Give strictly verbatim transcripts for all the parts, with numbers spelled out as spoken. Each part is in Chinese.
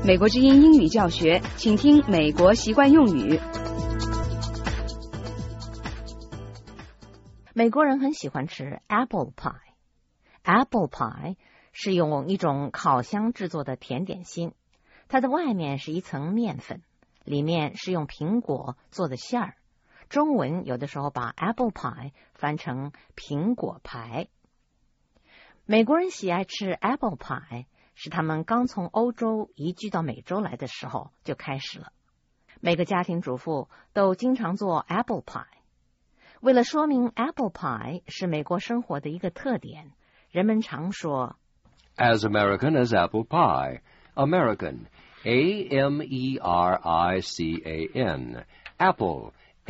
美国之音英语教学，请听美国习惯用语。 美国人很喜欢吃 apple pie。Apple pie 是用一种烤箱制作的甜点心，它的外面是一层面粉，里面是用苹果做的馅儿。中文有的时候把 apple pie 翻成苹果排。美国人喜爱吃 apple pie， 是他们刚从欧洲移居到美洲来的时候就开始了。每个家庭主妇都经常做 apple pie。为了说明 apple pie 是美国生活的一个特点，人们常说 As American as apple pie. American, A M E R I C A N. Apple,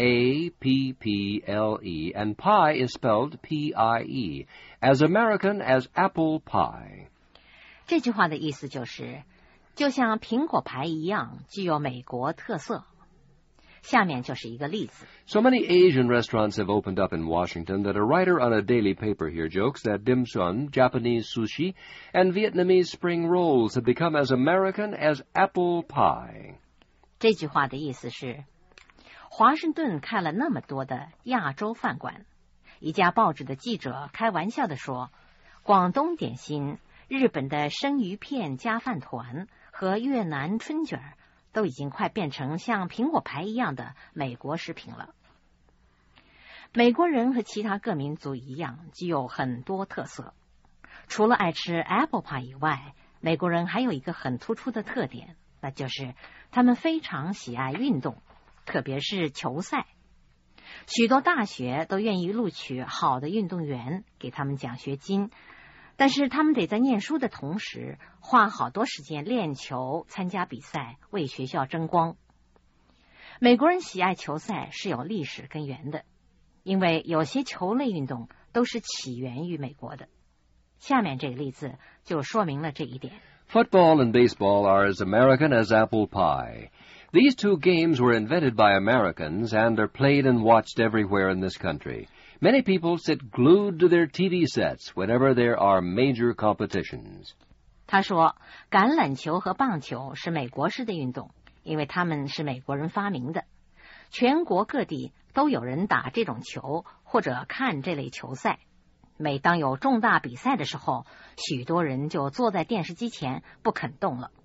A P P L E, and pie is spelled P I E. As American as apple pie. 这句话的意思就是，就像苹果牌一样，具有美国特色。下面就是一个例子。 So many Asian restaurants have opened up in Washington that a writer on a daily paper here jokes that dim sum, Japanese sushi, and Vietnamese spring rolls have become as American as apple pie. 这句话的意思是，华盛顿开了那么多的亚洲饭馆，一家报纸的记者开玩笑地说，广东点心、日本的生鱼片加饭团和越南春卷都已经快变成像苹果牌一样的美国食品了。美国人和其他各民族一样，具有很多特色。除了爱吃 apple pie 以外，美国人还有一个很突出的特点，那就是他们非常喜爱运动，特别是球赛。许多大学都愿意录取好的运动员，给他们奖学金，但是他们得在念书的同时花好多时间练球、参加比赛，为学校争光。美国人喜爱球赛是有历史根源的，因为有些球类运动都是起源于美国的。下面这个例子就说明了这一点。 Football and baseball are as American as apple pie. These two games were invented by Americans and are played and watched everywhere in this country.Many people sit glued to their T V sets whenever there are major competitions. 他说，橄榄球和棒球是美国式的运动，因为他们是美国人发明的。全国各地都有人打这种球或者看这类球赛。每当有重大比赛的时候，许多人就坐在电视机前不肯动了。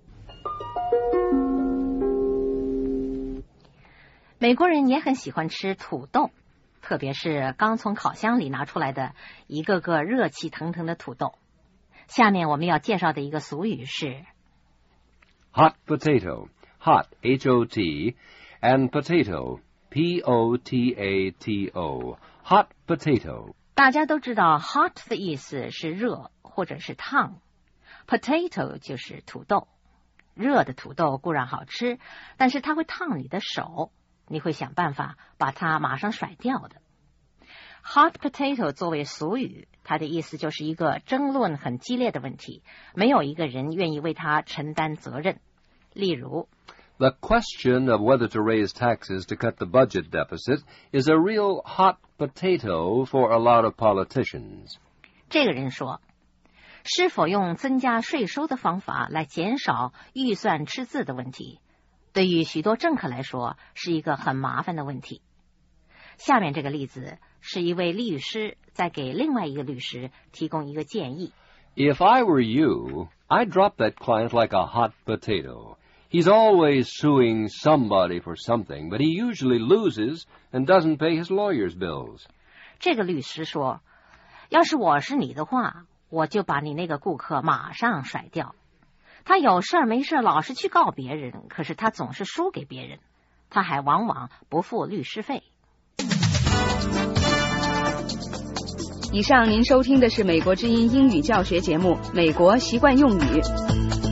美国人也很喜欢吃土豆，特别是刚从烤箱里拿出来的一个个热气腾腾的土豆。下面我们要介绍的一个俗语是 Hot potato, hot, H O T, and potato, P O T A T O, hot potato. 大家都知道 hot 的意思是热或者是烫， potato 就是土豆。热的土豆固然好吃，但是它会烫你的手，你会想办法把它马上甩掉的。Hot potato 作为俗语，它的意思就是一个争论很激烈的问题，没有一个人愿意为它承担责任。例如 The question of whether to raise taxes to cut the budget deficit is a real hot potato for a lot of politicians. 这个人说，是否用增加税收的方法来减少预算赤字的问题，对于许多政客来说是一个很麻烦的问题。下面这个例子是一位律师在给另外一个律师提供一个建议。 If I were you, I'd drop that client like a hot potato. He's always suing somebody for something, but he usually loses and doesn't pay his lawyer's bills. 这个律师说，要是我是你的话，我就把你那个顾客马上甩掉。他有事儿没事儿老是去告别人，可是他总是输给别人，他还往往不付律师费。 以上您收听的是美国之音英语教学节目《美国习惯用语》。